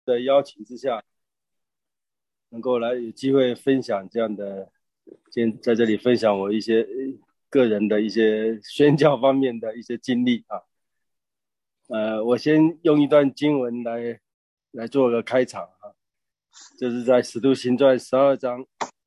的邀请之下，能够来有机会分享这样的，今天在这里分享我一些个人的一些宣教方面的一些经历啊。我先用一段经文来做个开场啊，就是在使徒行传12章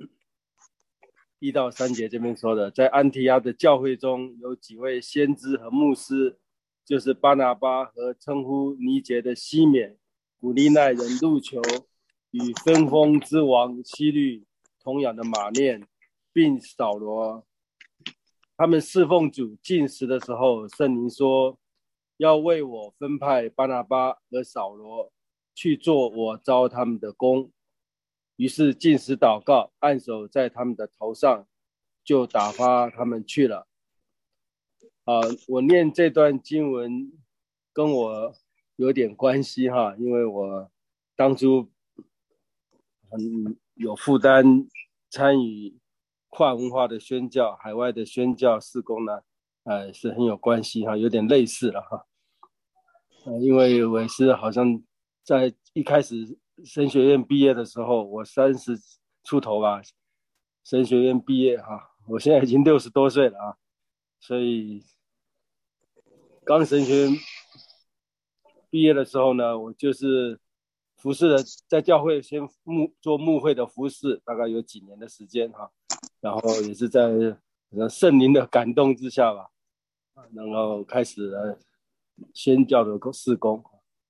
1到3节这边说的，在安提阿的教会中有几位先知和牧师，就是巴拿巴和称呼尼结的西缅、古利奈人路求，与分封之王希律同养的马念，并扫罗。他们侍奉主禁食的时候，圣灵说要为我分派巴拿巴和扫罗去做我召他们的工。于是禁食祷告，按手在他们的头上，就打发他们去了。我念这段经文跟我有点关系哈，因为我当初很有负担参与跨文化的宣教，海外的宣教事工呢，是很有关系哈，有点类似了哈。因为我是好像在一开始神学院毕业的时候，我30出头吧，神学院毕业哈，我现在已经60多岁了啊，所以刚神学院毕业的时候呢，我就是服侍了，在教会先做牧会的服侍，大概有几年的时间哈，然后也是在圣灵的感动之下吧，然后开始了宣教的事工。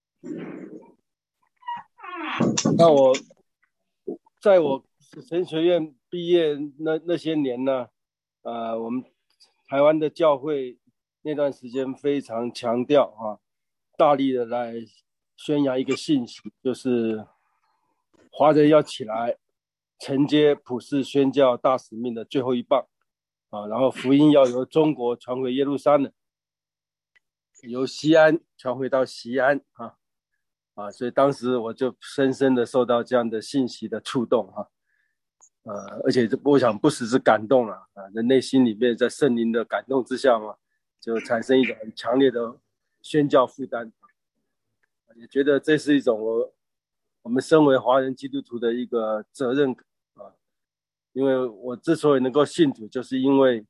那在我神学院毕业那些年呢，我们台湾的教会那段时间非常强调大力的来宣扬一个信息，就是华人要起来承接普世宣教大使命的最后一棒然后福音要由中国传回耶路撒冷，由西安传回到西安所以当时我就深深的受到这样的信息的触动而且我想不只是感动了人内心里面在圣灵的感动之下嘛，就产生一种很强烈的宣教负担，也觉得这是一种我们身为华人基督徒的一个责任因为我之所以能够信主，就是因为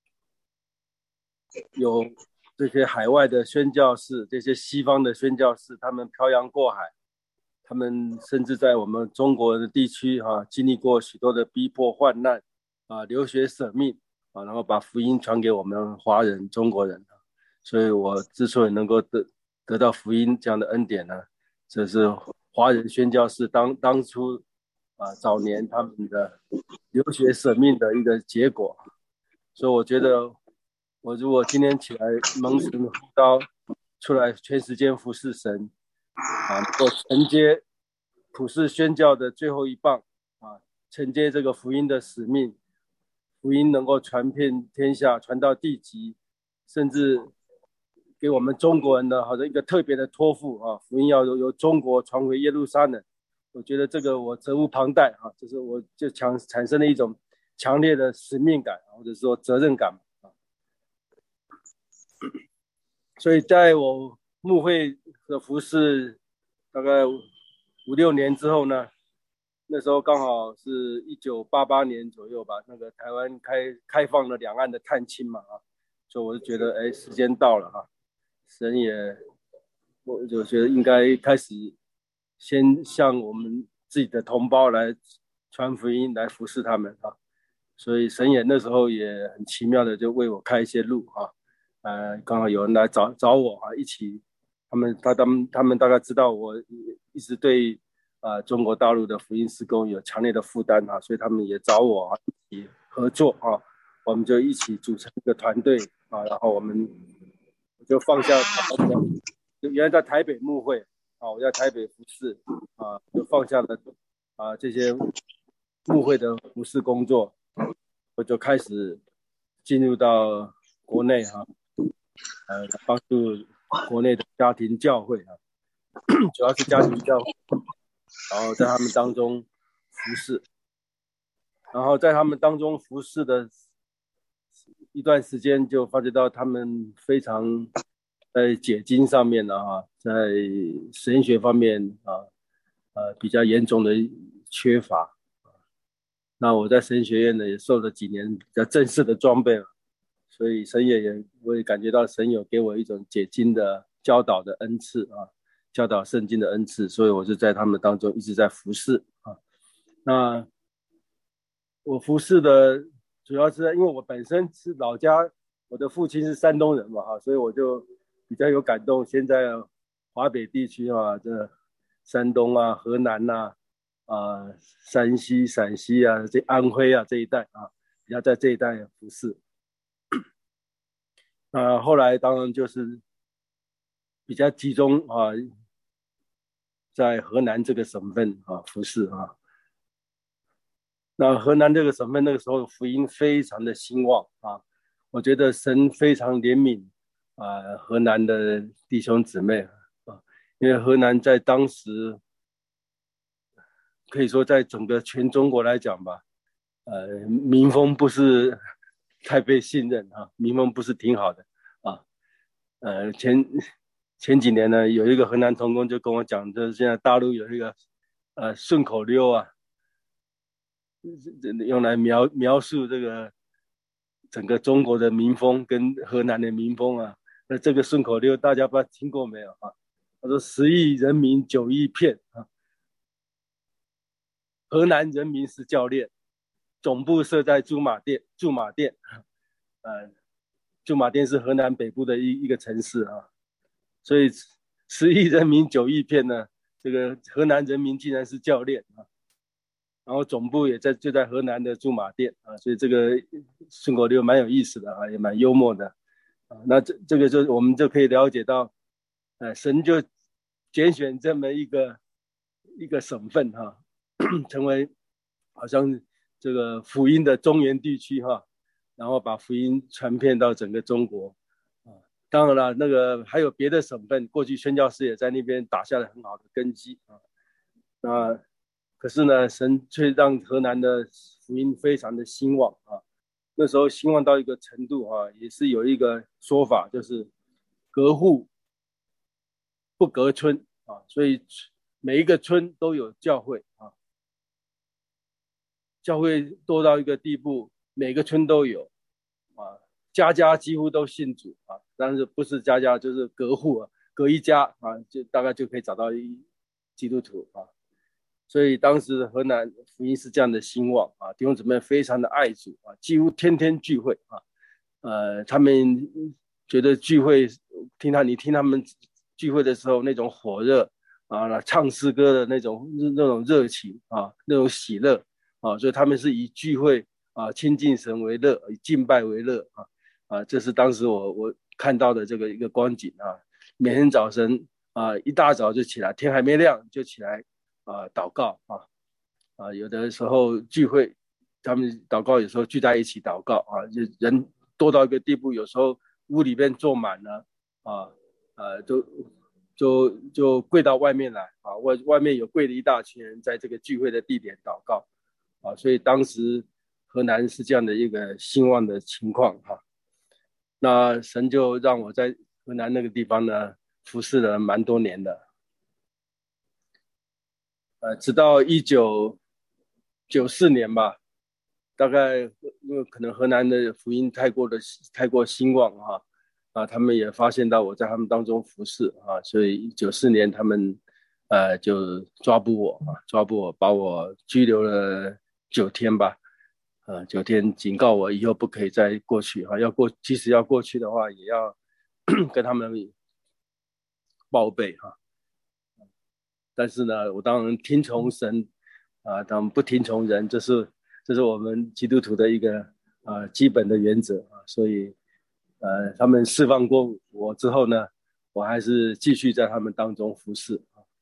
有这些海外的宣教士，这些西方的宣教士，他们漂洋过海，他们甚至在我们中国的地区经历过许多的逼迫患难流血舍命然后把福音传给我们华人中国人所以我之所以能够得到福音这样的恩典呢，这是华人宣教士当初早年他们的流血舍命的一个结果。所以我觉得我如果今天起来蒙神呼召出来全时间服侍神能够承接普世宣教的最后一棒承接这个福音的使命，福音能够传遍天下，传到地极，甚至给我们中国人的好像一个特别的托付福音要由中国传回耶路撒冷，我觉得这个我责无旁贷就是我就产生了一种强烈的使命感或者说责任感所以在我牧会的服侍大概5-6年之后呢，那时候刚好是1988年左右吧，那个台湾开放了两岸的探亲嘛所以我就觉得时间到了神我就觉得应该开始先向我们自己的同胞来传福音，来服侍他们所以神也那时候也很奇妙的就为我开一些路刚好有人来找我一起，他们大概知道我一直对中国大陆的福音事工有强烈的负担所以他们也找我一起合作我们就一起组成一个团队然后我们就放下原来在台北牧会我在台北服侍就放下了这些牧会的服侍工作，我就开始进入到国内帮助国内的家庭教会主要是家庭教会，然后在他们当中服侍，然后在他们当中服侍的一段时间，就发觉到他们非常在解经上面在神学方面比较严重的缺乏。那我在神学院呢也受了几年比较正式的装备，所以我也感觉到神有给我一种解经的教导的恩赐啊，教导圣经的恩赐，所以我就在他们当中一直在服侍啊。那我服侍的主要是因为我本身是老家，我的父亲是山东人嘛，所以我就比较有感动。现在华北地区这山东河南山西、陕西这安徽这一带比较在这一带服侍。后来当然就是比较集中在河南这个省份服侍那河南这个省份那个时候福音非常的兴旺我觉得神非常怜悯河南的弟兄姊妹因为河南在当时可以说在整个全中国来讲吧，民风不是太被信任民风不是挺好的前几年呢，有一个河南同工就跟我讲，就是现在大陆有一个顺口溜用来描述这个整个中国的民风跟河南的民风那这个顺口溜大家不知道听过没有他说10亿人民9亿骗河南人民是教练，总部设在驻马店。驻马店是河南北部的一个城市所以10亿人民9亿骗呢，这个河南人民竟然是教练然后总部也就在河南的驻马店所以这个顺口溜蛮有意思的也蛮幽默的那这个就我们就可以了解到神就拣选这么一个省份成为好像这个福音的中原地区然后把福音传遍到整个中国当然了，那个还有别的省份，过去宣教士也在那边打下了很好的根基那可是呢，神却让河南的福音非常的兴旺那时候兴旺到一个程度也是有一个说法，就是隔户不隔村所以每一个村都有教会教会多到一个地步，每个村都有家家几乎都信主但是不是家家就是隔户隔一家就大概就可以找到基督徒所以当时河南福音是这样的兴旺弟兄姊妹非常的爱主几乎天天聚会他们觉得聚会你听他们聚会的时候那种火热唱诗歌的那种热情那种喜乐所以他们是以聚会亲近神为乐，以敬拜为乐这是当时我看到的这个一个光景每天早晨一大早就起来，天还没亮就起来祷告有的时候聚会，他们祷告有时候聚在一起祷告就人多到一个地步，有时候屋里边坐满了就跪到外面来外面有跪了一大群人在这个聚会的地点祷告所以当时河南是这样的一个兴旺的情况那神就让我在河南那个地方呢服侍了蛮多年的直到1994年吧，大概因为可能河南的福音太过兴旺他们也发现到我在他们当中服侍所以94年他们就抓捕我，把我拘留了9天吧9天警告我以后不可以再过去即使要过去的话也要跟他们报备但是呢我当然听从神当然不听从人，这是我们基督徒的一个基本的原则所以他们释放过我之后呢，我还是继续在他们当中服侍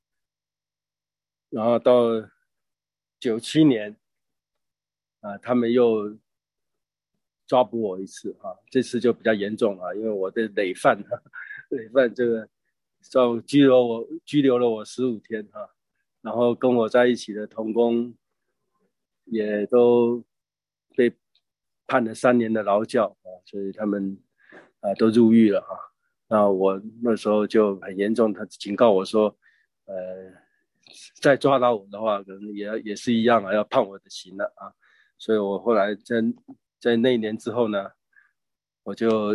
然后到97年他们又抓捕我一次这次就比较严重因为我的累犯这个拘留了我15天然后跟我在一起的同工也都被判了3年的劳教所以他们都入狱了那我那时候就很严重，他警告我说再抓到我的话，可能也是一样啊，要判我的刑了啊。所以我后来在那一年之后呢，我就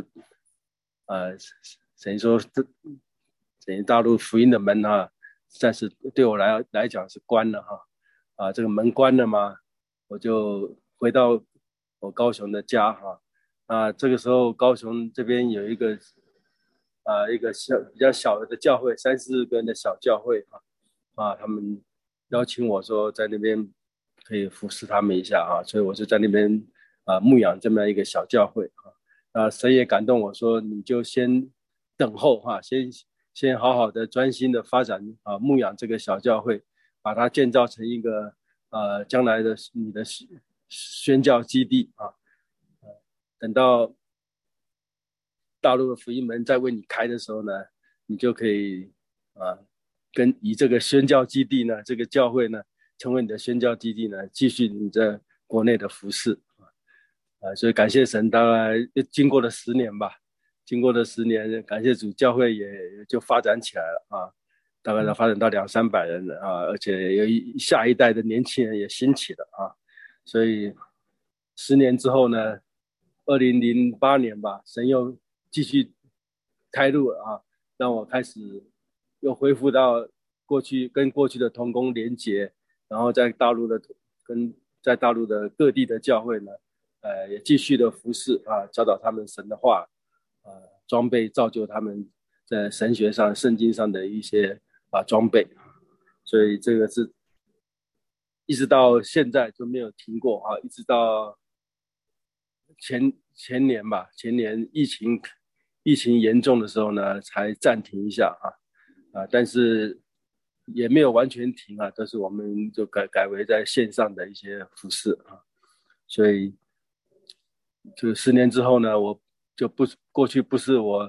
等于说等于大陆福音的门啊，暂时对我来讲是关了哈。这个门关了嘛，我就回到我高雄的家哈。这个时候高雄这边有一个比较小的教会，30个人的小教会他们邀请我说在那边可以服侍他们一下所以我就在那边牧养这么一个小教会神也感动我说你就先等候先好好的专心的发展牧养这个小教会，把它建造成一个将来的你的宣教基地等到大陆的福音门在为你开的时候呢，你就可以以这个宣教基地呢，这个教会呢，成为你的宣教基地呢，继续你在国内的服事所以感谢神，大概经过了10年吧，经过了10年，感谢主，教会也就发展起来了大概发展到200-300人而且有下一代的年轻人也兴起了所以10年之后呢，2008年吧，神又继续开路了让我开始又恢复到跟过去的同工连结，然后在大陆的各地的教会呢，也继续的服侍教导他们神的话装备造就他们在神学上圣经上的一些装备，所以这个是一直到现在就没有停过一直到前年吧，前年疫情严重的时候呢，才暂停一下但是也没有完全停但是我们就改为在线上的一些服事所以就10年之后呢，我就过去不是我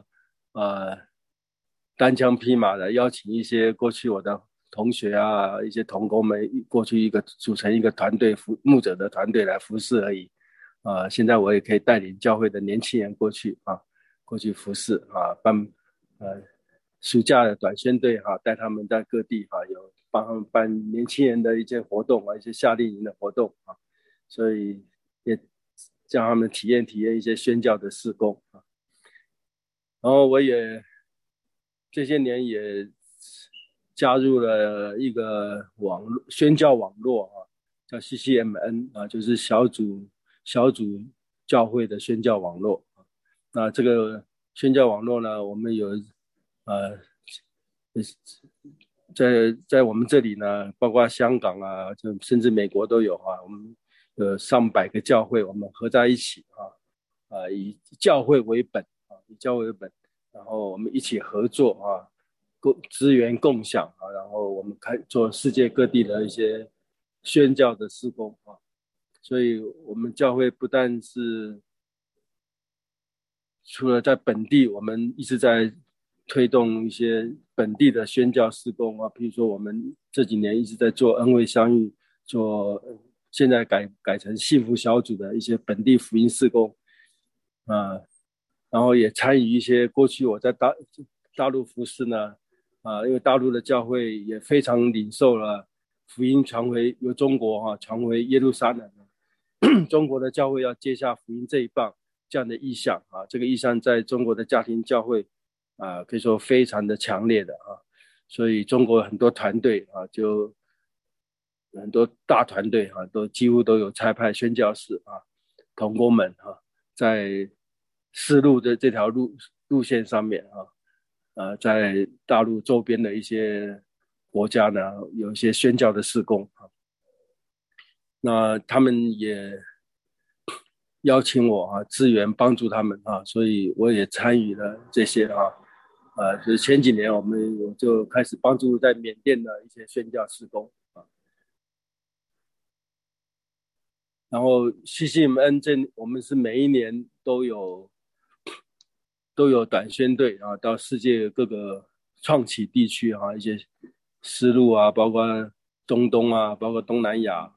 单枪匹马的邀请一些过去我的同学一些同工们过去组成一个团队牧者的团队来服事而已现在我也可以带领教会的年轻人过去服事办暑假的短宣队带他们在各地有帮他们办年轻人的一些活动一些夏令营的活动所以也让他们体验一些宣教的事工然后我也这些年也加入了一个宣教网络叫 CCMN 就是小组教会的宣教网络那这个宣教网络呢，我们有在我们这里呢，包括香港就甚至美国都有我们有上百个教会，我们合在一起以教会为本然后我们一起合作资源共享然后我们做世界各地的一些宣教的事工所以我们教会不但是除了在本地，我们一直在推动一些本地的宣教事工比如说我们这几年一直在做恩惠相遇，现在改成幸福小组的一些本地福音事工然后也参与一些过去我在大陆服事呢因为大陆的教会也非常领受了福音由中国传回耶路撒冷中国的教会要接下福音这一棒这样的意向这个意向在中国的家庭教会可以说非常的强烈的所以中国很多团队就很多大团队几乎都有差派宣教士同工们在丝路的这条路线上面在大陆周边的一些国家呢有一些宣教的事工那他们也邀请我支援帮助他们所以我也参与了这些就是前几年我就开始帮助在缅甸的一些宣教事工然后 CCMN 我们是每一年都有短宣队到世界各个创启地区一些丝路包括中东包括东南亚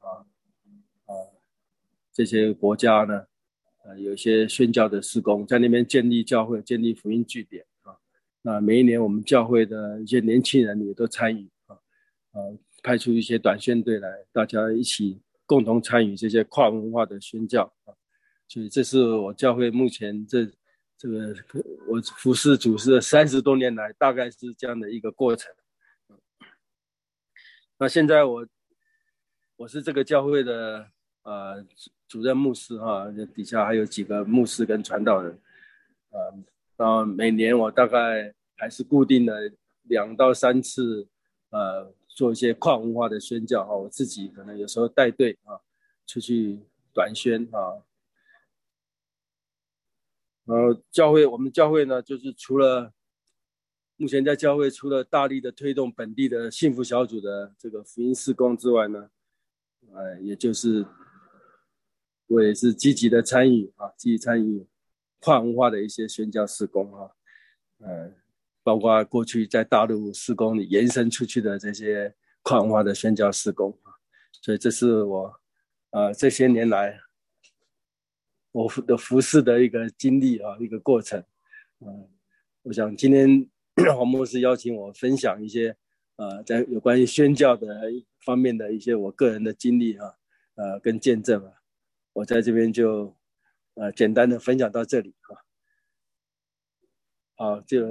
这些国家呢有一些宣教的事工，在那边建立教会，建立福音据点那每一年我们教会的一些年轻人也都参与派出一些短宣队来，大家一起共同参与这些跨文化的宣教啊。所以这是我教会目前这个我服侍主事的30多年来，大概是这样的一个过程。那现在我是这个教会的主任牧师哈，底下还有几个牧师跟传道人，然后每年我大概还是固定的2到3次，做一些跨文化的宣教哈，我自己可能有时候带队啊，出去短宣啊。然后我们教会呢，就是目前在教会除了大力的推动本地的幸福小组的这个福音事工之外呢，也就是我也是积极参与跨文化的一些宣教事工啊，包括过去在大陆事工里延伸出去的这些跨文化的宣教事工啊，所以这是我这些年来我的服事的一个经历啊，一个过程。我想今天黄牧师邀请我分享一些在有关于宣教的方面的一些我个人的经历啊，跟见证啊，我在这边就简单的分享到这里啊。好，就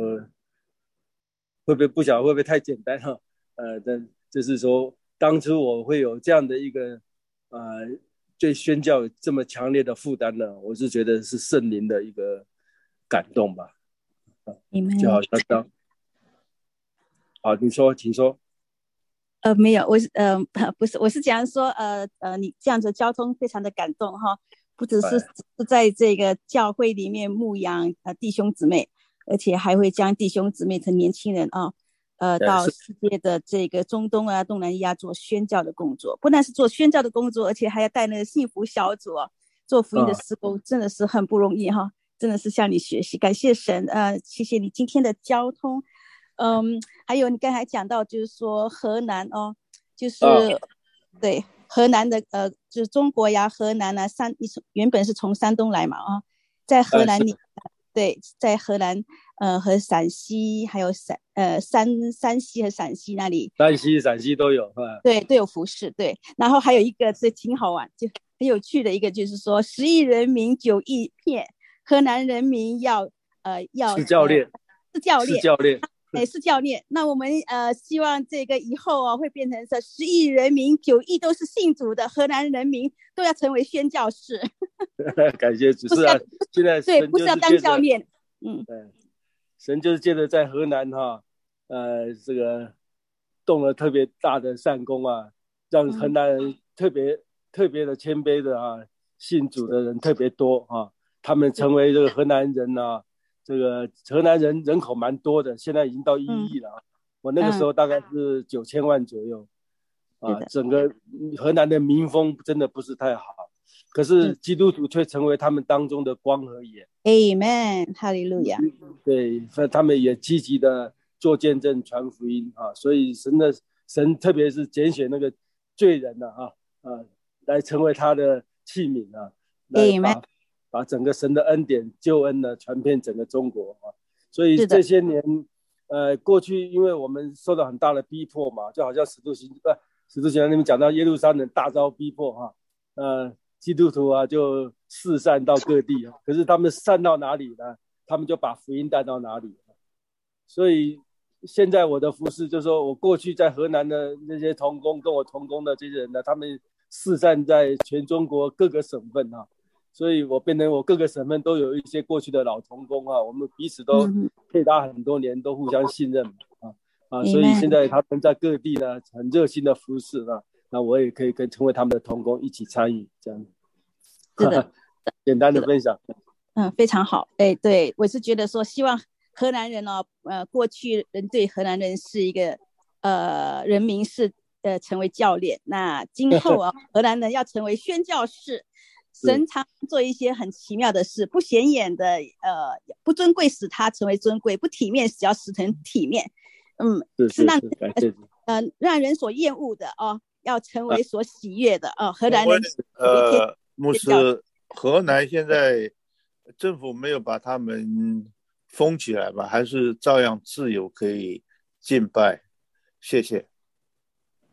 不晓得会不会太简单哈？但就是说，当初我会有这样的一个对宣教这么强烈的负担呢，我是觉得是圣灵的一个感动吧。就好像当好，你说，请说。 没有，不是，我是讲说你这样子交通非常的感动哈，不只是在这个教会里面牧养弟兄姊妹，而且还会将弟兄姊妹和年轻人到世界的这个中东啊、东南亚做宣教的工作，不但是做宣教的工作，而且还要带那个幸福小组做福音的事工，真的是很不容易哈，真的是向你学习，感谢神，谢谢你今天的交通。还有你刚才讲到就是说河南就是对河南的就是中国呀，河南啊原本是从山东来嘛在河南里对，在河南和陕西还有山西和陕西那里， 陕西都有对，都有服饰。对，然后还有一个是挺好玩就很有趣的一个，就是说10亿人民9亿片，河南人民要是教练是教练。那我们希望这个以后会变成10亿人民9亿都是信主的河南人民都要成为宣教士。 感谢主，是啊，现在对，不是要当教练。 神就是借着在河南这个动了特别大的善功啊，让河南人特别的谦卑的信主的人特别多他们成为这个河南人这个河南人人口蛮多的，现在已经到1亿了我那个时候大概是9000万左右整个河南的民风真的不是太好，可是基督徒却成为他们当中的光和盐。 Amen， 哈利路亚。 对，他们也积极的做见证传福音所以神特别是拣选那个罪人来成为他的器皿来把整个神的恩典救恩传遍整个中国所以这些年过去因为我们受到很大的逼迫嘛，就好像使徒行传那边讲到耶路撒冷大遭逼迫基督徒就四散到各地可是他们散到哪里呢？他们就把福音带到哪里。所以现在我的服事就是说，我过去在河南的那些同工跟我同工的这些人呢，他们四散在全中国各个省份所以我变成我各个省份都有一些过去的老同工我们彼此都配搭很多年，都互相信任所以现在他们在各地呢很热心的服事那我也可以成为他们的同工一起参与这样。 是的简单的分享。 非常好。对，我是觉得说希望河南人过去人对河南人是一个人民是成为教练，那今后河南人要成为宣教士。神常做一些很奇妙的事，不显眼的不尊贵使他成为尊贵，不体面使要使成体面。是让人所厌恶的要成为所喜悦的河南人牧师，河南现在政府没有把他们封起来吧？还是照样自由可以敬拜？谢谢。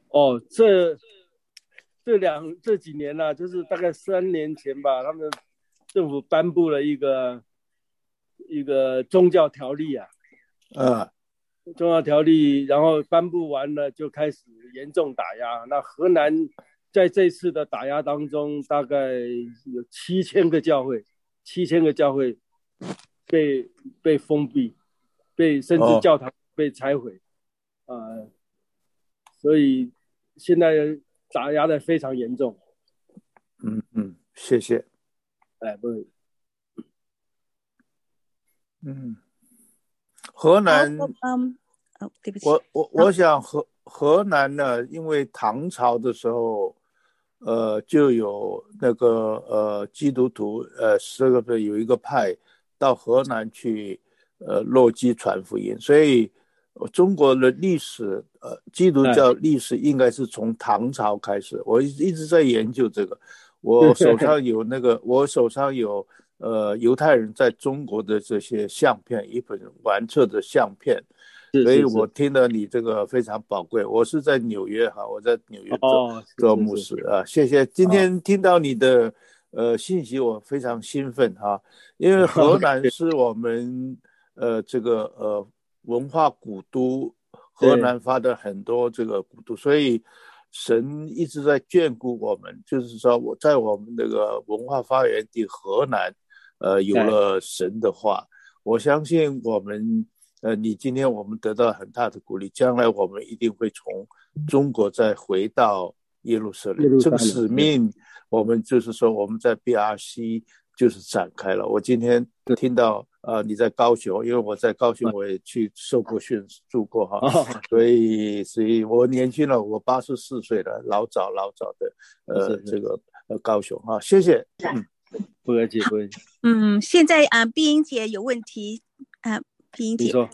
哦，这几年呢、就是大概3年前吧，他们政府颁布了一个宗教条例啊， 呃， 宗教条例，然后颁布完了就开始严重打压。那河南在这次的打压当中，大概有七千个教会被封闭，甚至哦， 教堂被拆毁啊、所以现在打压的非常严重。 谢谢。 哎，不是， 嗯，河好， 南对不起， 我想河南呢，因为唐朝的时候，就有那个基督徒这个有一个派到河南去落基传福音，所以中国的历史基督哎， 教历史应该是从唐朝开始。我一直在研究这个，我手上有犹太人在中国的这些相片，一本完册的相片。所以我是是是， 听了你这个非常宝贵。我是在纽约哈，我在纽约做哦，是做是是， 牧师啊。谢谢，今哦天听到你的信息，我非常兴奋哈，因为河南 ，OK， 是我们这个文化古都，河对， 南发的很多这个古都，所以神一直在眷顾我们，就是说我在我们这个文化发源地河南，有哎， 了神的话。我相信我们，你今天我们得到很大的鼓励，将来我们一定会从中国再回到耶路撒冷。这个耶路撒冷，对， 使命，我们就是说我们在 BRC 就是展开了。我今天是， 听到你在高雄，因为我在高雄我也去受过训住过哈， 哦， 所以我年轻了，我84岁了，老早的是是， 这个高雄哈，谢谢， 不客气不客气， 现在碧英姐有问题碧英姐， 你说，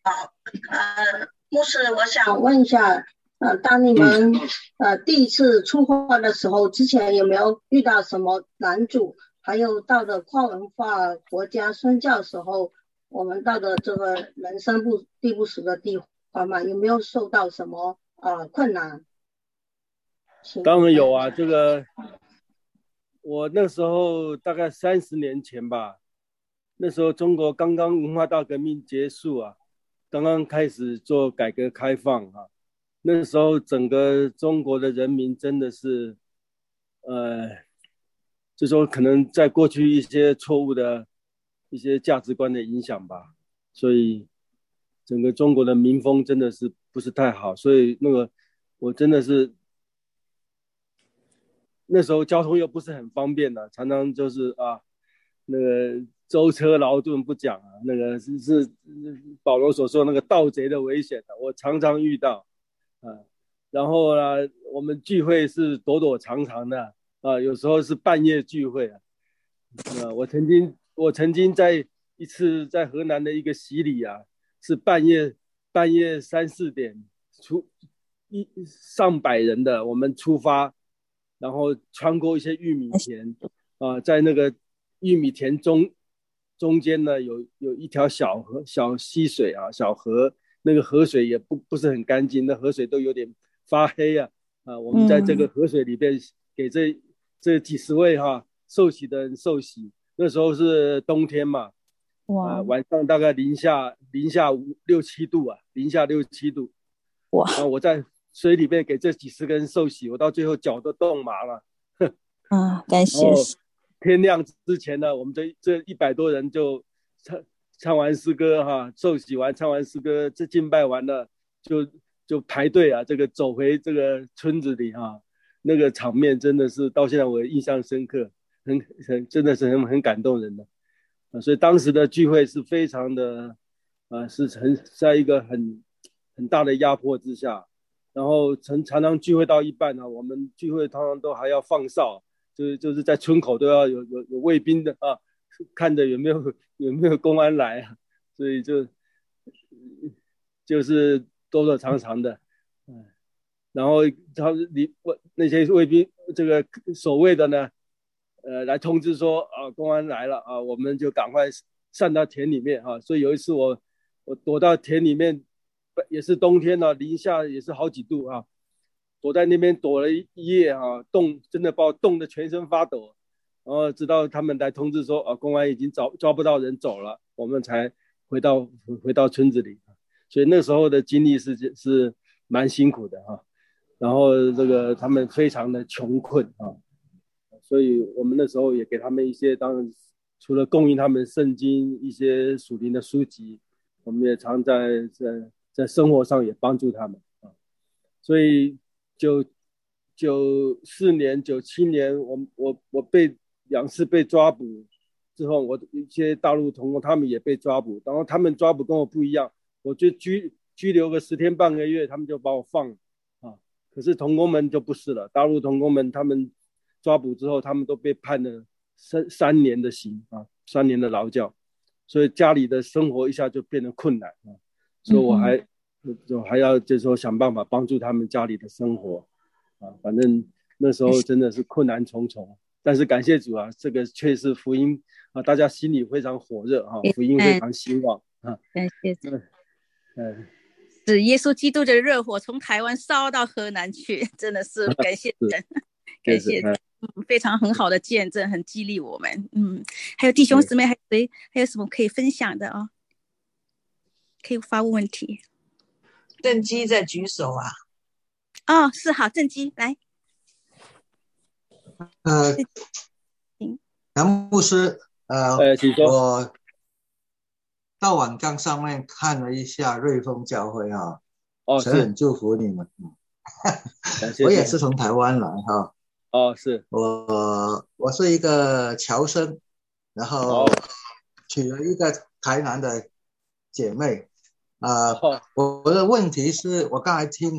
牧师，我想问一下，当你们第一次出发的时候，之前有没有遇到什么难阻？还有到的跨文化国家宣教的时候，我们到的这个人生地不熟的地方嘛，有没有受到什么困难？ 当然有啊，这个我那时候大概30年前吧，那时候中国刚刚文化大革命结束啊，刚刚开始做改革开放啊，那时候整个中国的人民真的是，呃，就说可能在过去一些错误的一些价值观的影响吧，所以整个中国的民风真的是不是太好，所以那个我真的是那时候交通又不是很方便的，常常就是那个舟车劳顿不讲啊，那个是保罗所说那个盗贼的危险啊，我常常遇到啊。然后呢，我们聚会是躲躲藏藏的啊，有时候是半夜聚会啊。我曾经在一次在河南的一个洗礼啊，是半夜3、4点上百人的，我们出发，然后穿过一些玉米田在那个玉米田中间呢有一条小溪水啊，小河，那个河水也不是很干净，那河水都有点发黑我们在这个河水里边给这几十位受洗的人受洗，那时候是冬天嘛， 哇晚上大概零下6、7度啊，零下6、7度， 哇然后我在水里面给这几十个人受洗，我到最后脚都冻麻了。 感谢然后天亮之前呢，我们这100多人就唱完诗歌受洗完唱完诗歌，这敬拜完了就排队这个走回这个村子里那个场面真的是到现在我印象深刻，真的是很感动人的所以当时的聚会是非常的是在一个很大的压迫之下，然后常常聚会到一半我们聚会常常都还要放哨，就是在村口都要有卫兵的看着有没有公安来所以就是躲躲藏藏的，然后那些卫兵这个守卫的呢，来通知说公安来了我们就赶快上到田里面所以有一次我躲到田里面，也是冬天零下也是好几度躲在那边躲了一夜啊，真的把我冻得全身发抖。然后直到他们来通知说，公安已经抓不到人走了，我们才回到村子里。所以那时候的经历是蛮辛苦的哈。然后这个他们非常的穷困啊，所以我们那时候也给他们一些，当然除了供应他们圣经一些属灵的书籍，我们也常在生活上也帮助他们啊。所以94年、97年，我被2次被抓捕之后，我一些大陆同工他们也被抓捕，然后他们抓捕跟我不一样，我就拘留个10天半个月，他们就把我放了啊。可是同工们就不是了，大陆同工们他们抓捕之后，他们都被判了3年的刑啊，3年的劳教，所以家里的生活一下就变得困难啊。所以我还要就是说想办法帮助他们家里的生活啊，反正那时候真的是困难重重。但是感谢主啊，这个却是福音啊，大家心里非常火热啊，福音非常兴旺啊。 感谢主。是耶稣基督的热火从台湾烧到河南去，真的是感谢神，感谢非常很好的见证，很激励我们。还有弟兄姊妹，还有什么可以分享的啊？可以发问问题。 郑基在举手啊。 是好，郑基来。 杨牧师，我到网站上面看了一下瑞丰教会啊，神很祝福你们。我也是从台湾来哈。 是我是一个侨生，然后娶了一个台南的姐妹我的问题是我刚才听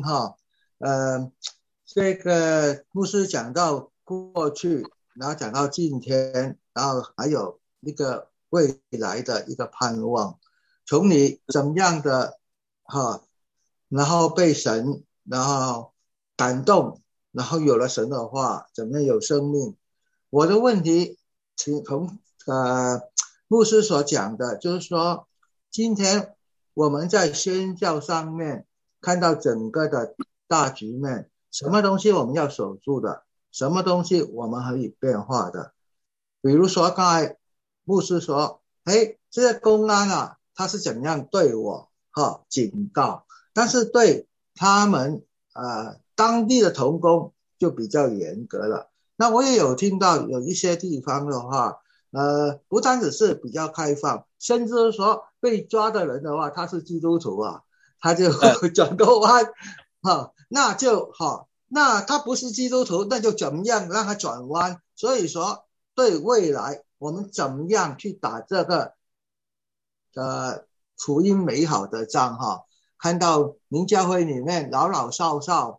这个牧师讲到过去，然后讲到今天，然后还有一个未来的一个盼望，从你怎么样的然后被神然后感动，然后有了神的话，怎么样有生命。我的问题从牧师所讲的就是说，今天我们在宣教上面看到整个的大局面，什么东西我们要守住的，什么东西我们可以变化的。比如说刚才牧师说这个公安啊，他是怎样对我警告，但是对他们当地的同工就比较严格了。那我也有听到有一些地方的话不单只是比较开放，甚至说被抓的人的话，他是基督徒他就转个弯那就那他不是基督徒，那就怎么样让他转弯。所以说对未来我们怎么样去打这个福音美好的仗看到您教会里面老老少少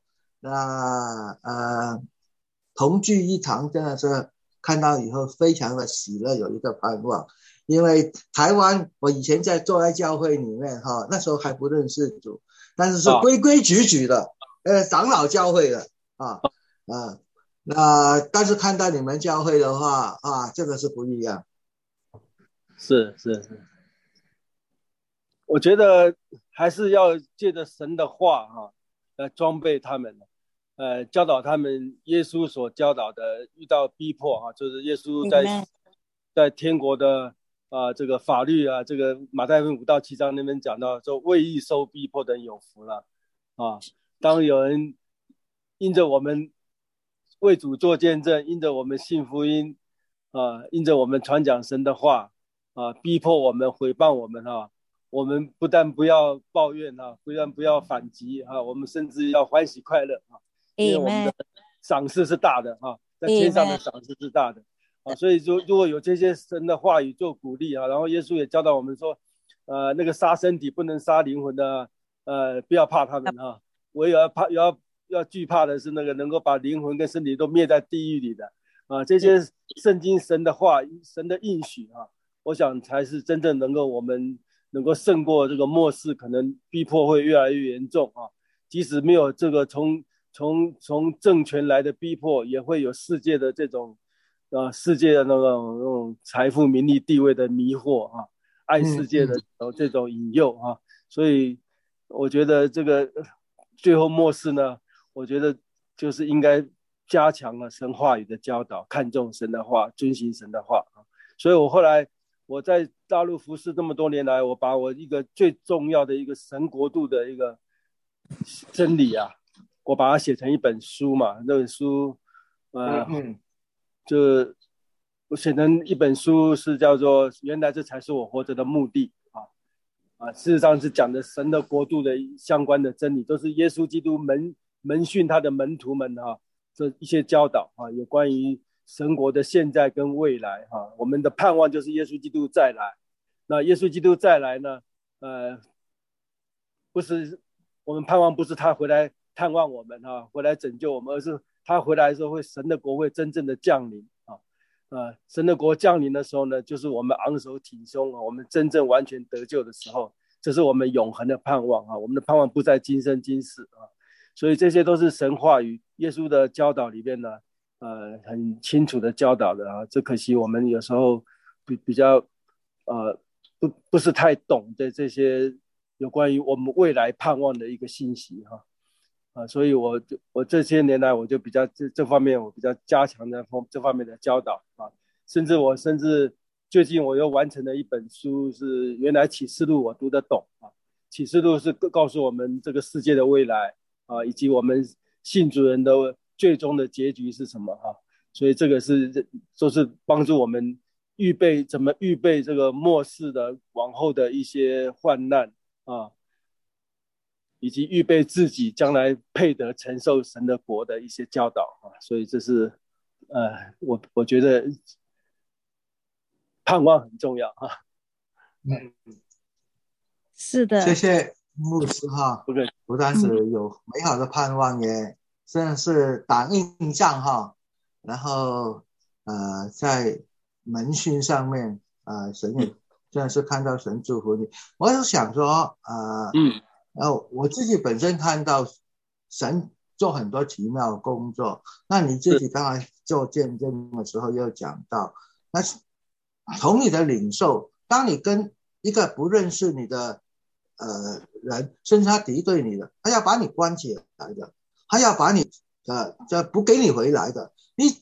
同聚一堂，真的是看到以后非常的喜乐，有一个盼望。因为台湾我以前坐在教会里面那时候还不认识主，但是是规规矩矩的长老教会的但是看到你们教会的话这个是不一样。 是我觉得还是要借着神的话来装备他们教导他们耶稣所教导的，遇到逼迫就是耶稣在天国的这个法律这个马太福音5到7章那边讲到说，为义受逼迫的人有福了当有人因着我们为主做见证，因着我们信福音因着我们传讲神的话逼迫我们毁谤我们我们不但不要抱怨不但不要反击我们甚至要欢喜快乐因为我们的赏赐是大的在天上的赏赐是大的所以如果有这些神的话语做鼓励然后耶稣也教导我们说那个杀身体不能杀灵魂的不要怕他们唯有要惧怕的是那个能够把灵魂跟身体都灭在地狱里的这些圣经神的话神的应许我想才是真正我们能够胜过这个末世可能逼迫会越来越严重即使没有这个从政权来的逼迫，也会有世界的这种世界的那种财富名利地位的迷惑爱世界的这种引诱所以我觉得这个最后末世呢，我觉得就是应该加强了神话语的教导，看重神的话，遵行神的话。所以我后来我在大陆服侍这么多年来，我把我一个最重要的一个神国度的一个真理啊，我把它写成一本书嘛。那本书就我写成一本书，是叫做原来这才是我活着的目的事实上是讲的神的国度的相关的真理，都是耶稣基督门训他的门徒们这一些教导有关于神国的现在跟未来我们的盼望就是耶稣基督再来。那耶稣基督再来呢不是我们盼望不是他回来探望我们回来拯救我们，而是他回来的时候神的国会真正的降临神的国降临的时候呢，就是我们昂首挺胸我们真正完全得救的时候，这是我们永恒的盼望我们的盼望不在今生今世所以这些都是神话语耶稣的教导里面呢很清楚的教导的这可惜我们有时候比较不是太懂的这些有关于我们未来盼望的一个信息所以我这些年来我就比较这方面我比较加强的这方面的教导甚至最近我又完成了一本书，是原来启示录我读得懂启示录是告诉我们这个世界的未来以及我们信主人的最终的结局是什么所以这个都是帮助我们怎么预备这个末世的往后的一些患难以及预备自己将来配得承受神的国的一些教导所以这是我觉得盼望很重要是的， 谢谢牧师不但是有美好的盼望，也真的是打硬仗然后在门训上面神也真的是看到神祝福你。我就想说我自己本身看到神做很多奇妙的工作，那你自己刚才做见证的时候又讲到，那从你的领受，当你跟一个不认识你的人，甚至他敌对你的，他要把你关起来的，他要把你不给你回来的，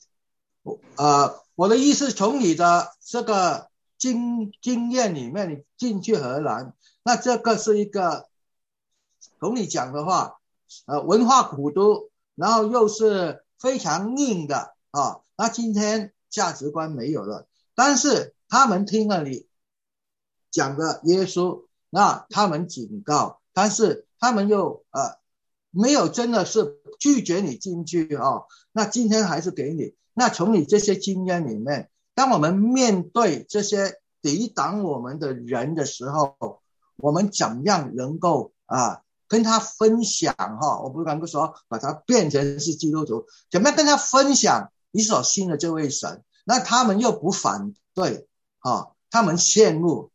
我的意思从你的这个经验里面，你进去荷兰，那这个是一个从你讲的话文化古都，然后又是非常硬的那今天价值观没有了，但是他们听了你讲的耶稣，那他们警告，但是他们又没有真的是拒绝你进去那今天还是给你。那从你这些经验里面，当我们面对这些抵挡我们的人的时候，我们怎样能够跟他分享我不能够说把他变成是基督徒，怎么样跟他分享你所信的这位神，那他们又不反对他们羡慕。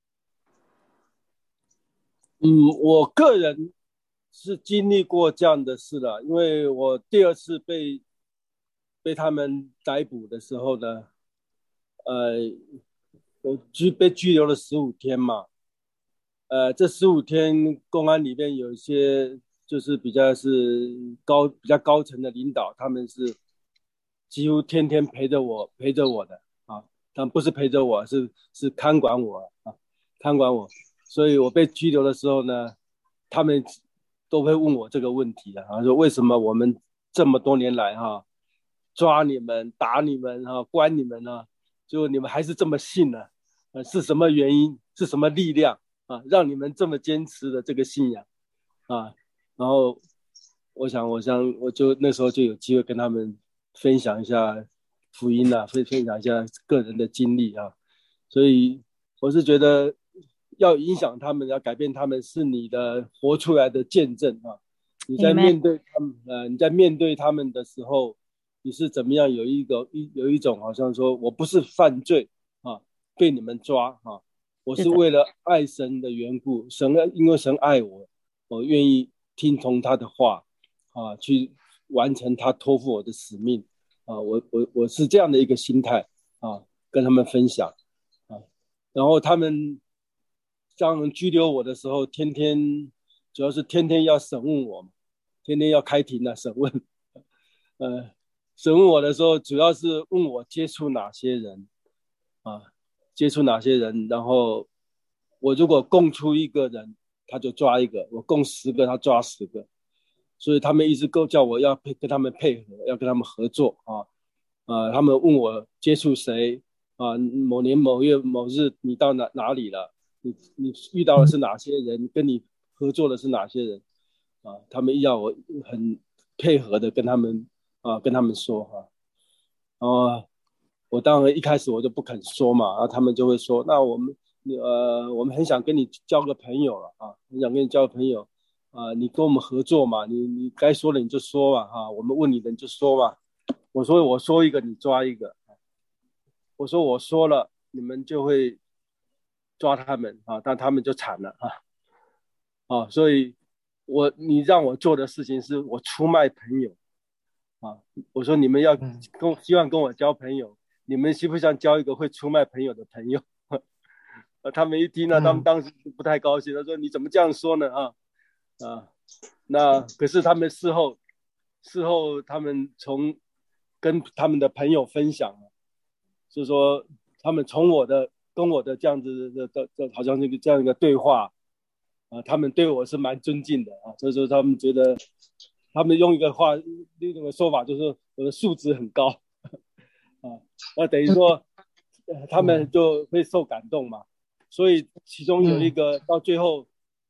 我个人是经历过这样的事了，因为我第二次被他们逮捕的时候呢我被拘留了15天嘛这15天公安里面有一些就是比较高层的领导，他们是几乎天天陪着我的但不是陪着我，是看管我所以我被拘留的时候呢，他们都会问我这个问题说为什么我们这么多年来抓你们打你们关你们就你们还是这么信呢是什么原因，是什么力量让你们这么坚持的这个信仰然后我想我就那时候就有机会跟他们分享一下福音分享一下个人的经历所以我是觉得要影响他们，要改变他们，是你的活出来的见证你在面对他们你在面对他们的时候，你是怎么样有一种好像说我不是犯罪被你们抓我是为了爱神的缘故，因为神爱我愿意听从他的话去完成他托付我的使命我是这样的一个心态跟他们分享然后他们拘留我的时候，主要是天天要审问我，天天要开庭审问审问我的时候，主要是问我接触哪些人啊，接触哪些人，然后我如果供出一个人，他就抓一个；我供10个，他抓10个。所以他们一直都叫我要跟他们配合，要跟他们合作啊。他们问我接触谁啊？某年某月某日你到哪里了？你遇到的是哪些人？跟你合作的是哪些人？他们要我很配合的跟他们说我当然一开始我就不肯说嘛，然后他们就会说，那我们很想跟你交个朋友了很想跟你交个朋友你跟我们合作嘛，你该说的你就说嘛我们问你的你就说嘛。我说一个你抓一个，我说我说了你们就会抓他们但他们就惨了所以你让我做的事情是我出卖朋友我说你们要希望跟我交朋友，你们希不希望交一个会出卖朋友的朋友他们一听呢，他们当时不太高兴，他说你怎么这样说呢那可是他们事后他们跟他们的朋友分享就是说他们跟我的这样子的好像这样一个对话他们对我是蛮尊敬的所以说他们觉得他们用一个说法就是我的素质很高那等于说他们就会受感动嘛。所以其中有一个到最后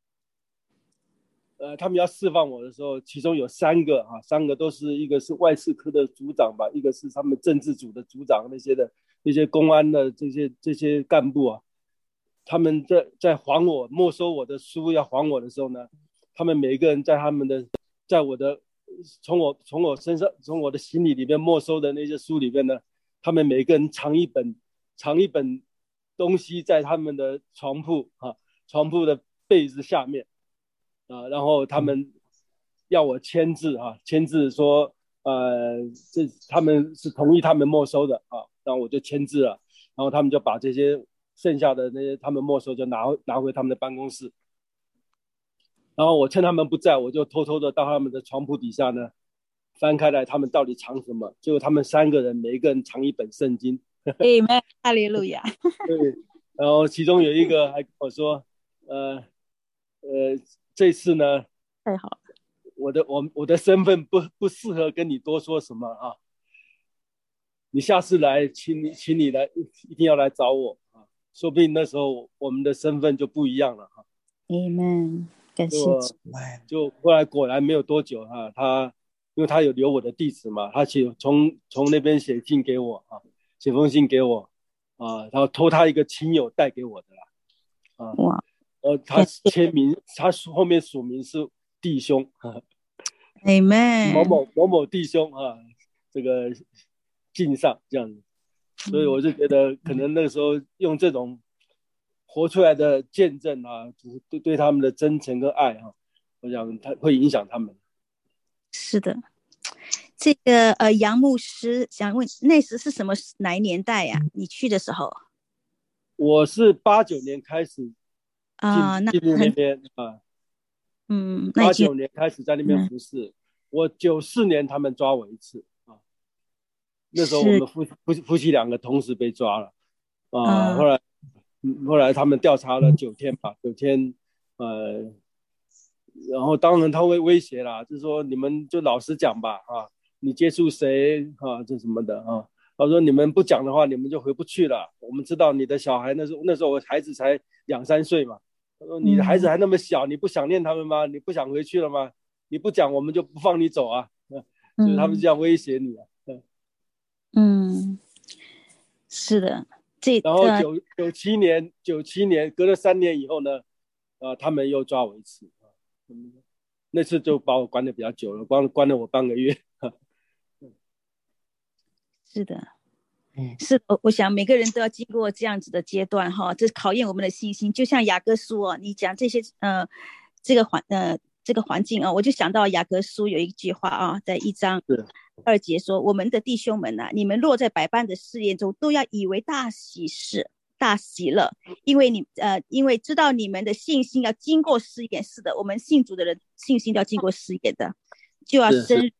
他们要释放我的时候，其中有3个都是一个是外事科的组长吧，一个是他们政治组的组长，那些公安的这些干部他们在还我没收我的书要还我的时候呢，他们每一个人在我的从我身上从我的行李里面没收的那些书里面呢，他们每一个人藏一本东西在他们的床铺的被子下面然后他们要我签字说他们是同意他们没收的然后我就签字了，然后他们就把这些剩下的那些他们没收就拿回他们的办公室，然后我趁他们不在，我就偷偷的到他们的床铺底下呢翻开来，他们到底藏什么？结果他们3个人每一个人藏一本圣经。 Amen， 哈利路亚。 对，然后其中有一个还跟我说，这次呢， 太好了， 我的身份不适合跟你多说什么你下次来，请你来，一定要来找我说不定那时候我们的身份就不一样了 Amen， 感谢主。 就后来果然没有多久因为他有留我的地址嘛，他从那边写信给我写封信给我然后托他一个亲友带给我的啦哇， 他签名，他后面署名是弟兄 Amen， 某某弟兄这个敬上这样子，所以我就觉得可能那个时候用这种活出来的见证就是对他们的真诚跟爱我想他会影响他们。 是的，这个杨牧师想问，那时是哪一年代呀？你去的时候？ 我是89年开始进入那边89年开始在那边服侍我94年他们抓我一次那时候我们夫妻2个同时被抓了后来他们调查了9天吧，9天然后当然他会威胁啦，就是说你们就老实讲吧你接触谁这什么的他说你们不讲的话你们就回不去了，我们知道你的小孩那时候我孩子才2-3岁嘛，他说你的孩子还那么小你不想念他们吗？你不想回去了吗？你不讲我们就不放你走所以他们这样威胁你是的然后97年隔了3年以后呢他们又抓我一次那次就把我关得比较久了，关了我半个月是的是的，我想每个人都要经过这样子的阶段这考验我们的信心。就像雅各书你讲这些这个环境我就想到雅各书有一句话在1章2节说，我们的弟兄们你们落在百般的试验中，都要以为大喜乐，因为知道你们的信心要经过试验。是的，我们信主的人信心要经过试验的，就要深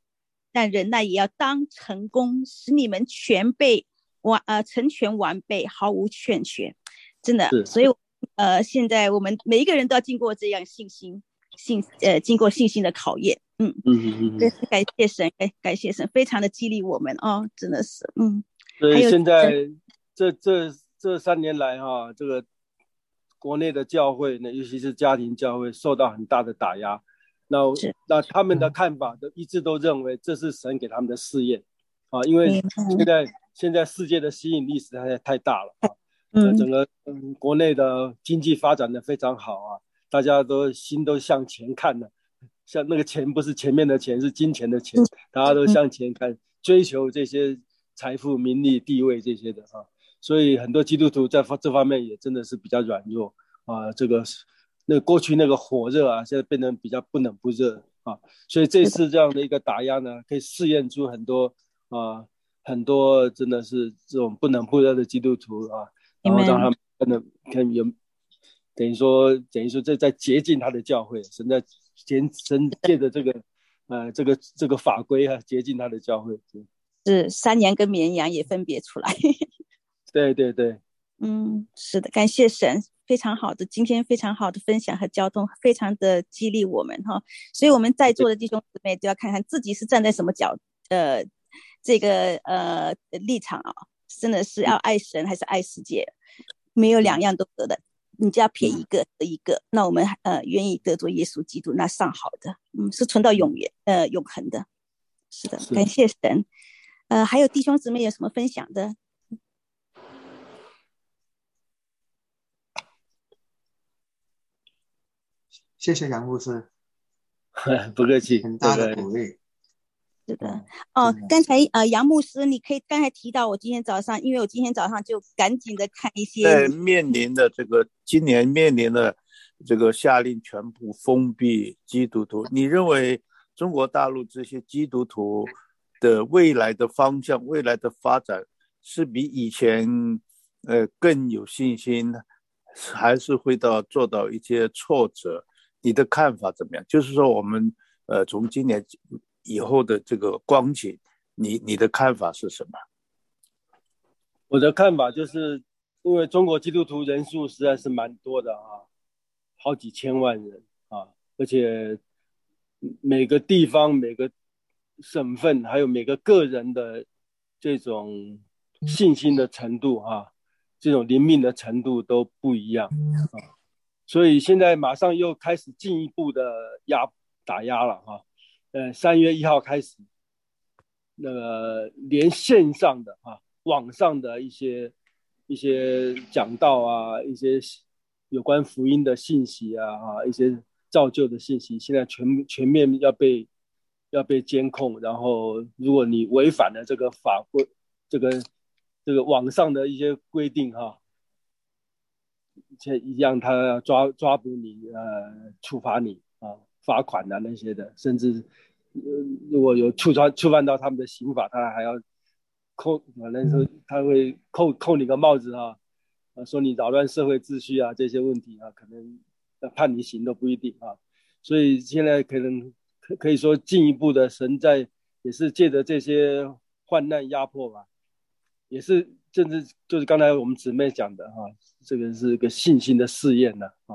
但忍耐也要当成功，使你们成全完备，毫无欠缺。真的，所以现在我们每一个人都要经过这样经过信心的考验。感谢神，感谢神，非常的激励我们哦，真的是。 所以现在这3年来这个国内的教会呢，尤其是家庭教会受到很大的打压，那他们的看法一致都认为这是神给他们的试验因为现在世界的吸引力实在太大了整个国内的经济发展的非常好大家心都向前看了，像那个钱不是前面的钱，是金钱的钱，大家都向前看，追求这些财富、名利、地位这些的所以很多基督徒在这方面也真的是比较软弱过去那个火热现在变成比较不冷不热所以这次这样的一个打压呢，可以试验出很多真的是这种不冷不热的基督徒然后让他们看有等于说在洁净他的教会，神借着这个法规洁净他的教会， 是山羊跟绵羊也分别出来。 对对对， 是的，感谢神，非常好的，今天非常好的分享和交通，非常的激励我们所以我们在座的弟兄姊妹都要看看自己是站在什么这个立场真的是要爱神还是爱世界，没有两样都得的，你就要撇一个得一个。那我们愿意得着耶稣基督，那上好的，是存到永恒的。是的，感谢神。还有弟兄姊妹有什么分享的？ 谢谢杨牧师， 不客气， 很大的鼓励。 是的，刚才杨牧师，你可以刚才提到我今天早上，因为我今天早上就赶紧的看一些面临的今年面临的这个下令全部封闭基督徒，你认为中国大陆这些基督徒的未来的方向、未来的发展是比以前更有信心，还是会做到一些挫折？你的看法怎么样？就是说我们从今年以后的这个光景，你的看法是什么？ 我的看法就是，因为中国基督徒人数实在是蛮多的好几千万人而且每个地方、每个省份还有每个个人的这种信心的程度这种灵命的程度都不一样所以现在马上又开始进一步的打压了3月1号开始，连线上的网上的一些讲道一些有关福音的信息一些造就的信息，现在全面要被监控，然后如果你违反了这个法规，这个网上的一些规定一样，他要抓捕你处罚你罚款那些的，甚至如果有触犯到他们的刑法，他还要反正说他会扣你个帽子说你扰乱社会秩序这些问题可能判你刑都不一定所以现在可以说进一步的神也是借着这些患难压迫吧，也是甚至就是刚才我们姊妹讲的这个是一个信心的试验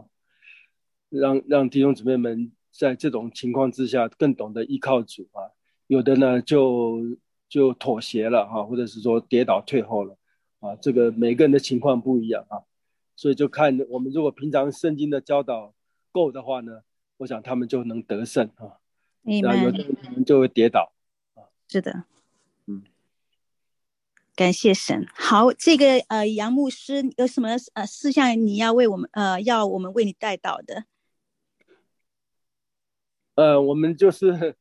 让弟兄姊妹们在这种情况之下更懂得依靠主有的呢就妥协了或者是说跌倒退后了这个每个人的情况不一样所以就看我们如果平常圣经的教导够的话呢，我想他们就能得胜然后有的人就会跌倒是的，感谢神。好，这个杨牧师有什么事项你要为我们要我们为你带到的？ 我们就是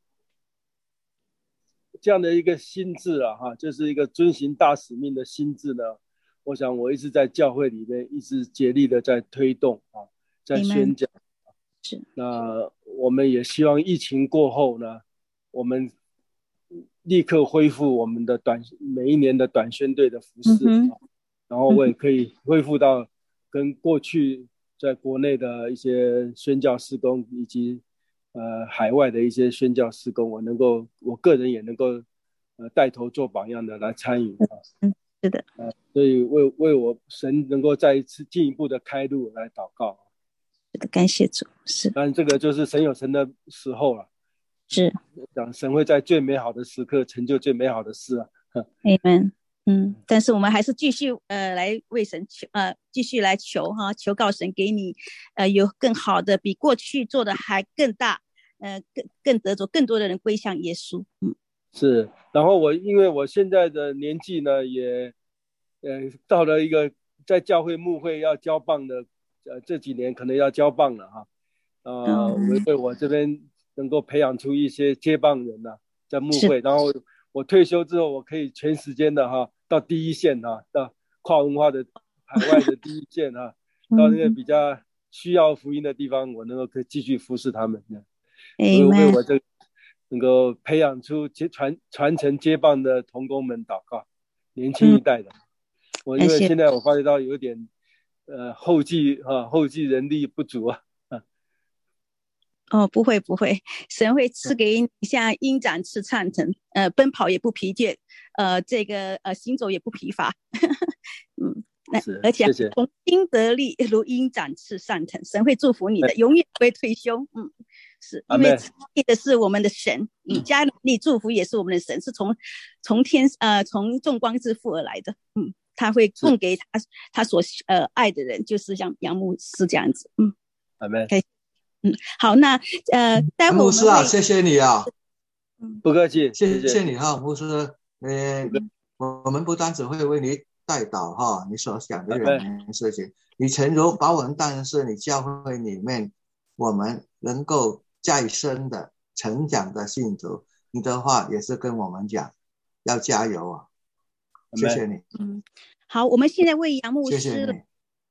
这样的一个心志就是一个遵行大使命的心志呢。我想我一直在教会里面一直竭力的在推动在宣讲。 是。 那我们也希望疫情过后呢，我们立刻恢复我们的每一年的短宣队的服事然后我也可以恢复到跟过去在国内的一些宣教事工以及海外的一些宣教事工，我个人也能够带头做榜样的来参与。 是的。 所以为我神能够再一次进一步的开路来祷告。 是的，感谢主。是。 但这个就是神有神的时候了。 是。 神会在最美好的时刻成就最美好的事啊。 Amen。但是我们还是继续来为神求，继续来求哈，求告神给你有更好的，比过去做的还更大，更得着更多的人归向耶稣。 是。然后因为我现在的年纪呢，也到了一个在教会牧会要交棒的，这几年可能要交棒了哈。为我这边能够培养出一些接棒人啊，在牧会，然后我退休之后，我可以全时间的哈，到第一线哈，到跨文化的海外的第一线哈，到那个比较需要福音的地方，我能够可以继续服侍他们。为我这能够培养出传承接棒的同工们祷告，年轻一代的。因为现在我发觉到有点后继人力不足啊。 不会，神会赐给你像鹰展翅上腾，奔跑也不疲倦，这个行走也不疲乏。而且从心得力如鹰展翅上腾，神会祝福你的，永远不会退休。是因为赐力的是我们的神，加力祝福也是我们的神，是从众光之父而来的。他会供给他所爱的人，就是像杨牧师这样子。好，那待会牧师啊，谢谢你啊， 不客气， 谢谢你哈，牧师。我们不单只会为你代祷哈，你所想的人事情，你诚如把我们当成是你教会里面我们能够再生的成长的信徒，你的话也是跟我们讲要加油啊，谢谢你。 好，我们现在为杨牧师， 谢谢你。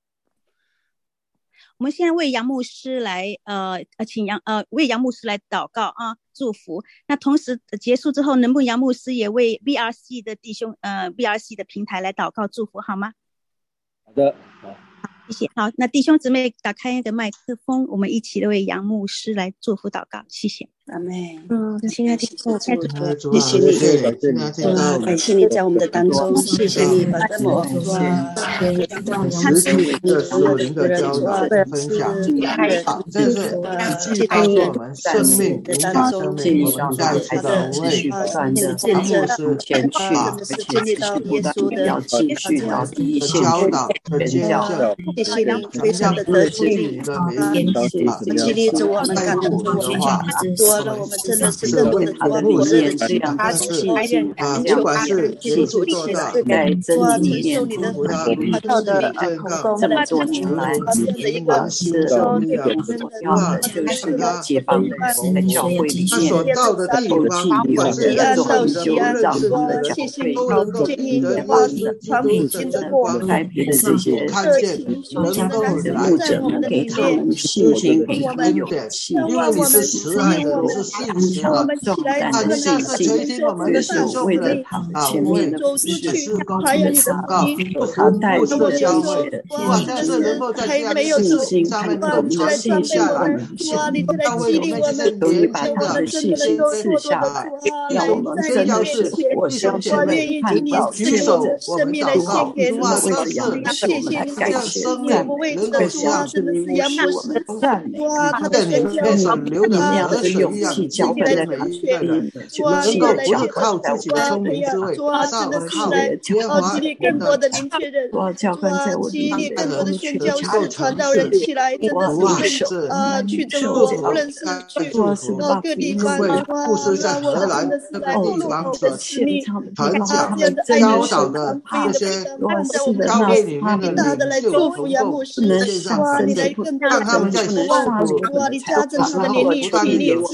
我们现在为杨牧师来请为杨牧师来祷告啊，祝福。那同时结束之后，能不能杨牧师也为 VRC 的弟兄VRC 的平台来祷告祝福好吗？ 好的， 谢谢。好，那弟兄姊妹打开那个麦克风，我们一起为杨牧师来祝福祷告，谢谢。 阿们。亲爱的主， 谢谢你， 感谢你在我们的当中，谢谢你把这么实体的属灵的交流分享，这是你既帮助我们生命影响生命，我们再一次的为杨牧师前去， 建立到耶稣的要继续到第一线教导和见证， 谢谢你非常的得激励激励着我们感动着我们，多了我们真的是更多的牧师这样的是不管是年纪多大， 在提出你的看到的这么多年来的一个是要就是要解放人在教会里他所到的地方，不管是认识你的认识你的教会，都能够以耶稣基督的光改变这些看见，能够牧者们给他们信心，给他们勇气， 因为你是慈爱的，你是信实的，按下是垂听我们的领袖们前面的施工的祷告，不服的教会，哇，但是能够在这样的信心上面能够传承下来，教会我们这些年轻的信心赐下来，让我们真的是弟兄姐妹看到举手我们祷告，哇，这是这样生命能够像是你们是我们赞美，在你们面上流的河水一样，教会的每一个人能够不是靠自己的聪明智慧，上靠耶和华更多的年轻人， 教官在我激励更多的宣教士、 传道人起来，真的是去中国，无论是去各地方， 不是在荷兰这个地方所传讲教导的这些教会里面的领袖，能够世界上传承，让他们在受苦，然后不断的有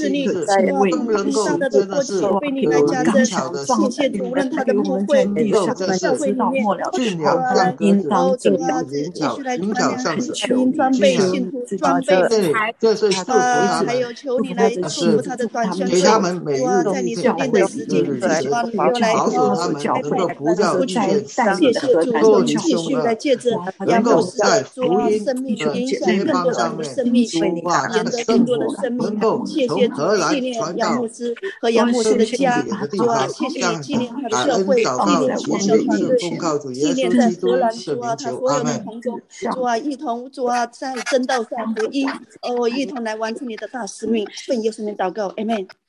你， 是主不能够大的真的是国际被你来有加增， 灵巧的谢谢主，让他的牧会能够这教会是里面， 驯养像鸽子， 主啊， 灵继续来灵传扬巧像福音装备信徒装备这是祝福他还有们， 求你来祝福他的短宣队， 给他们每主啊， 日在你所定的时间，主啊，你就来保守他们能够不要出去， 遇见谢谢主，我们继续来借着杨能够牧师在的主啊福音生命的影响街更多坊上面， 人的生命，延得更多的生命能够。 谢谢主纪念杨牧师和杨牧师的家，主啊，谢谢你纪念他的教会，纪念全球团队，纪念在荷兰，主啊，他所有的同工，主啊，一同主啊，在真道上合一，一同来完成你的大使命，奉耶稣名祷告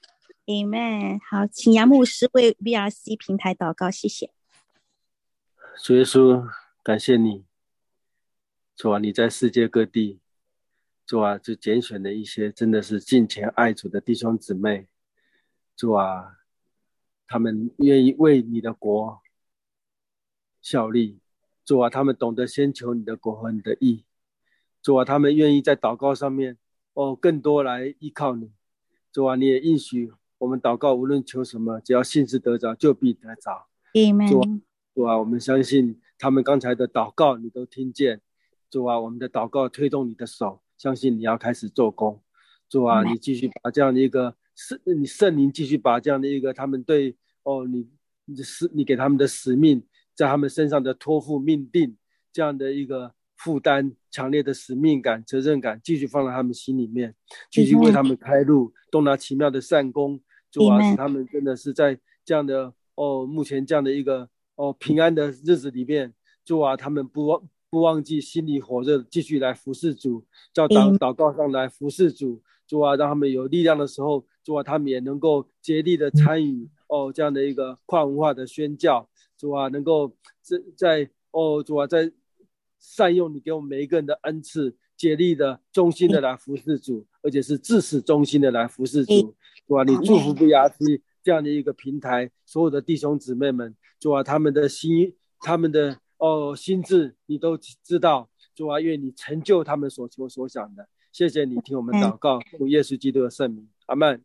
，Amen。 好，请杨牧师为 VRC 平台祷告，谢谢。 主耶稣，感谢你，主啊，你在世界各地，主啊，就拣选了一些真的是敬虔爱主的弟兄姊妹，主啊，他们愿意为你的国效力，主啊，他们懂得先求你的国和你的义，主啊，他们愿意在祷告上面更多来依靠你，主啊，你也应许我们祷告无论求什么，只要信是得着就必得着。主啊，我们相信他们刚才的祷告你都听见，主啊，我们的祷告推动你的手，相信你要开始做工，主啊，你继续把这样的一个你圣灵继续把这样的一个他们对你给他们的使命在他们身上的托付命定这样的一个负担，强烈的使命感责任感继续放在他们心里面，继续为他们开路，动那奇妙的善功，主啊，使他们真的是在这样的目前这样的一个平安的日子里面，主啊，他们不忘记心里火热，继续来服侍主，叫祷告上来服侍主，主啊，让他们有力量的时候，主啊，他们也能够竭力的参与这样的一个跨文化的宣教，主啊，能够主啊，在善用你给我们每一个人的恩赐，竭力的忠心的来服侍主，而且是至死忠心的来服侍主，主啊，你祝福VRC这样的一个平台，所有的弟兄姊妹们，主啊，他们的心智你都知道，主啊，愿你成就他们所求所想的，谢谢你听我们祷告，奉耶稣基督的圣名，阿们。